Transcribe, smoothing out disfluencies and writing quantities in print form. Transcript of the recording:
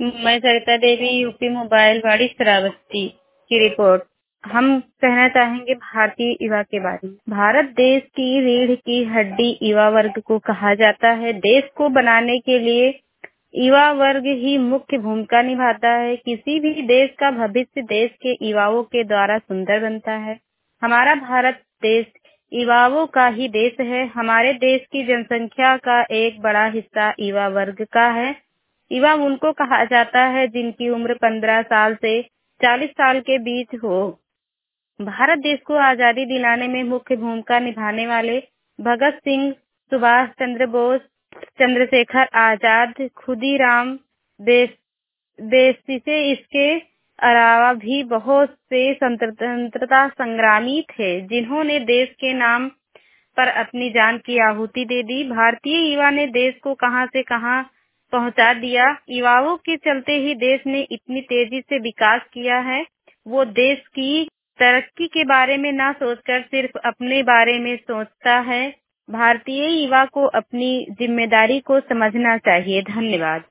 मैं Sarita Devi UP mobile वाड़ी श्रावस्ती की रिपोर्ट। हम कहना चाहेंगे भारतीय युवा के बारे में। भारत देश की रीढ़ की हड्डी युवा वर्ग को कहा जाता है। देश को बनाने के लिए युवा वर्ग ही मुख्य भूमिका निभाता है। किसी भी देश का भविष्य देश के युवाओं के द्वारा सुंदर बनता है। हमारा भारत देश युवाओं का ही देश है। हमारे देश की जनसंख्या का एक बड़ा हिस्सा युवा वर्ग का है। युवा उनको कहा जाता है जिनकी उम्र 15 साल से 40 साल के बीच हो। भारत देश को आजादी दिलाने में मुख्य भूमिका निभाने वाले भगत सिंह, सुभाष चंद्र बोस, चंद्रशेखर आजाद, खुदीराम बोस इसके अलावा भी बहुत से स्वतंत्रता संग्रामी थे जिन्होंने देश के नाम पर अपनी जान की आहुति दे दी। भारतीय युवा ने देश को कहां से कहां पहुंचा दिया। युवाओं के चलते ही देश ने इतनी तेजी से विकास किया है। वो देश की तरक्की के बारे में ना सोचकर सिर्फ अपने बारे में सोचता है। भारतीय युवा को अपनी जिम्मेदारी को समझना चाहिए। धन्यवाद।